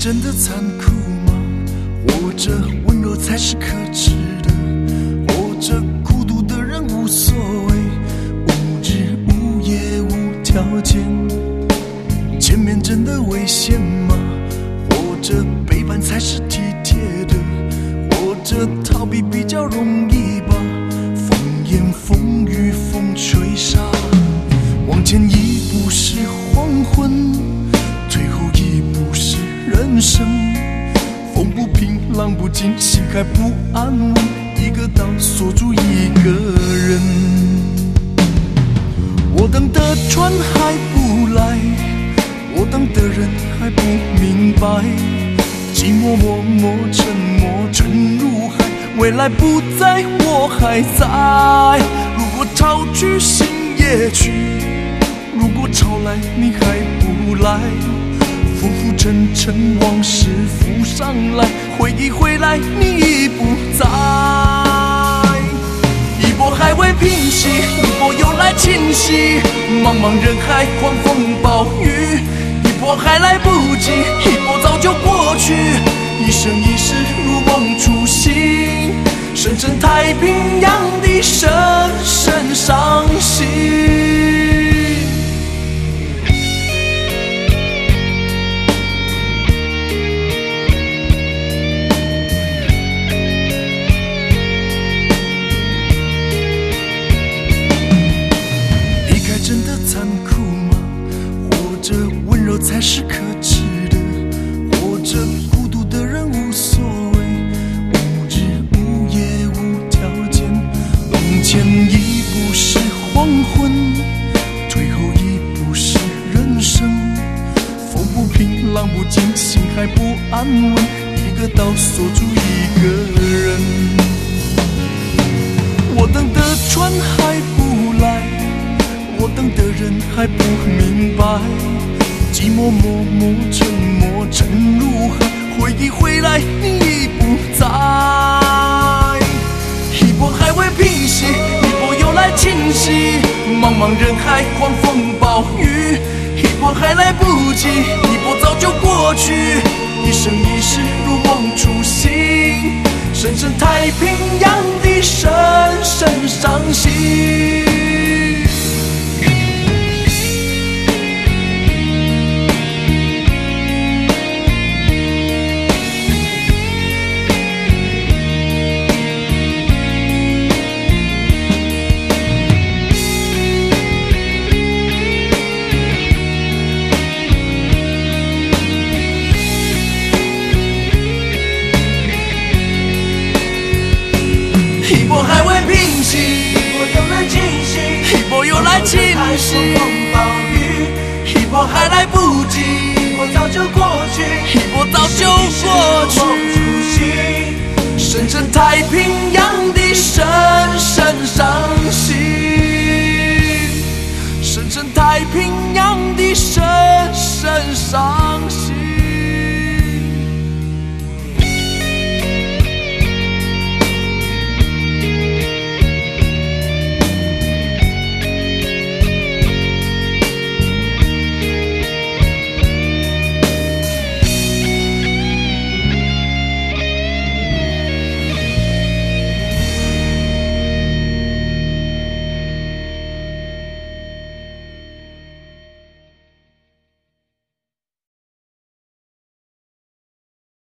真的残酷吗？活着温柔才是可耻的，活着孤独的人无所谓，无日无夜无条件。前面真的危险吗？活着背叛才是体贴的，活着逃避比较容易吧。风言风语风吹沙，往前一步是黄昏，退后一步是人生。风不平浪不静，心还不安稳，一个岛锁住一个人。我等的船还不来，我等的人还不明白，寂寞默默沉默沉入海，未来不在我还在。如果潮去心也去，如果潮来你还不来，浮浮沉沉往事浮上来，回忆回来你已不在。一波还未平息，一波又来侵袭，茫茫人海狂风暴雨，一波还来不及，一波早就过去，一生一世如梦初醒，深深太平洋的深深伤心。真的残酷吗？活着温柔才是可耻的，活着孤独的人无所谓，无日无夜无条件。往前一步是黄昏，退后一步是人生。风不平浪不静，心还不安稳，一个岛锁住一个人。我等的船还不来，我等的人还不明白，寂寞默默沉默沉入海，回忆回来你已不在。一波还未平息，一波又来侵袭，茫茫人海狂风暴雨，一波还来不及，一波早就过去，一生一世如梦初醒，深深太平洋的深深伤心。一波还未平息，一波又来侵袭，一波又来侵袭，风暴雨，一波还来不及，一波早就过去，一波早就过去，深深太平洋的深深伤心，深深太平洋的深深伤心。